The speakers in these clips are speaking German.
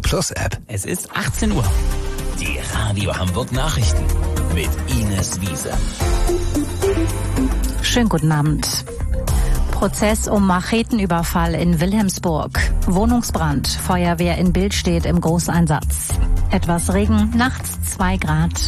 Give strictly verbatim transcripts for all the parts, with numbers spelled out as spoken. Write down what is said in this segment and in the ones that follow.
Plus App. Es ist achtzehn Uhr. Die Radio Hamburg Nachrichten mit Ines Wiese. Schönen guten Abend. Prozess um Machetenüberfall in Wilhelmsburg. Wohnungsbrand. Feuerwehr in Billstedt im Großeinsatz. Etwas Regen, nachts zwei Grad.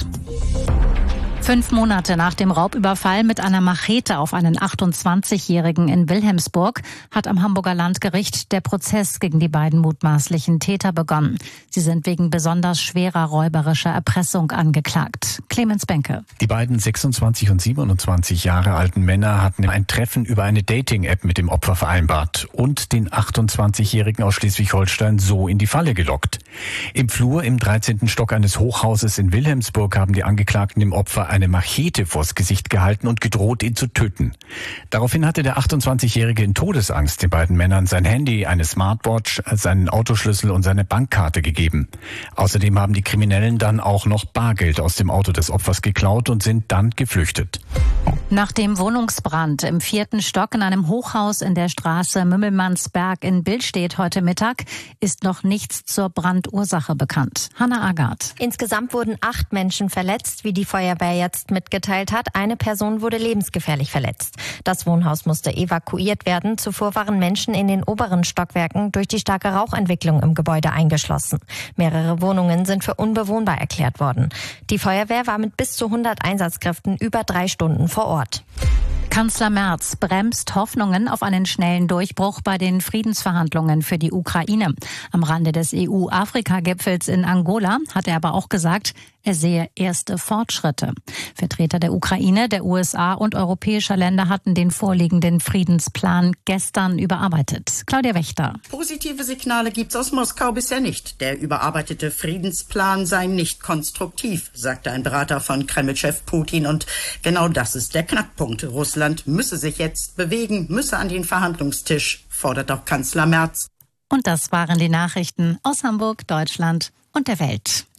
Fünf Monate nach dem Raubüberfall mit einer Machete auf einen achtundzwanzigjährigen in Wilhelmsburg hat am Hamburger Landgericht der Prozess gegen die beiden mutmaßlichen Täter begonnen. Sie sind wegen besonders schwerer räuberischer Erpressung angeklagt. Clemens Benke. Die beiden sechsundzwanzig und siebenundzwanzig Jahre alten Männer hatten ein Treffen über eine Dating-App mit dem Opfer vereinbart und den achtundzwanzigjährigen aus Schleswig-Holstein so in die Falle gelockt. Im Flur im dreizehnten Stock eines Hochhauses in Wilhelmsburg haben die Angeklagten dem Opfer eine Machete vors Gesicht gehalten und gedroht, ihn zu töten. Daraufhin hatte der achtundzwanzigjährige in Todesangst den beiden Männern sein Handy, eine Smartwatch, seinen Autoschlüssel und seine Bankkarte gegeben. Außerdem haben die Kriminellen dann auch noch Bargeld aus dem Auto des Opfers geklaut und sind dann geflüchtet. Nach dem Wohnungsbrand im vierten Stock in einem Hochhaus in der Straße Mümmelmannsberg in Billstedt heute Mittag ist noch nichts zur Brandursache bekannt. Hanna Agard. Insgesamt wurden acht Menschen verletzt, wie die Feuerwehr jetzt mitgeteilt hat. Eine Person wurde lebensgefährlich verletzt. Das Wohnhaus musste evakuiert werden. Zuvor waren Menschen in den oberen Stockwerken durch die starke Rauchentwicklung im Gebäude eingeschlossen. Mehrere Wohnungen sind für unbewohnbar erklärt worden. Die Feuerwehr war mit bis zu hundert Einsatzkräften über drei Stunden vor Ort. Kanzler Merz bremst Hoffnungen auf einen schnellen Durchbruch bei den Friedensverhandlungen für die Ukraine. Am Rande des E U-Afrika-Gipfels in Angola hat er aber auch gesagt, er sehe erste Fortschritte. Vertreter der Ukraine, der U S A und europäischer Länder hatten den vorliegenden Friedensplan gestern überarbeitet. Claudia Wächter. Positive Signale gibt's aus Moskau bisher nicht. Der überarbeitete Friedensplan sei nicht konstruktiv, sagte ein Berater von Kreml-Chef Putin. Und genau das ist der Knackpunkt. Russland müsse sich jetzt bewegen, müsse an den Verhandlungstisch, fordert auch Kanzler Merz. Und das waren die Nachrichten aus Hamburg, Deutschland und der Welt.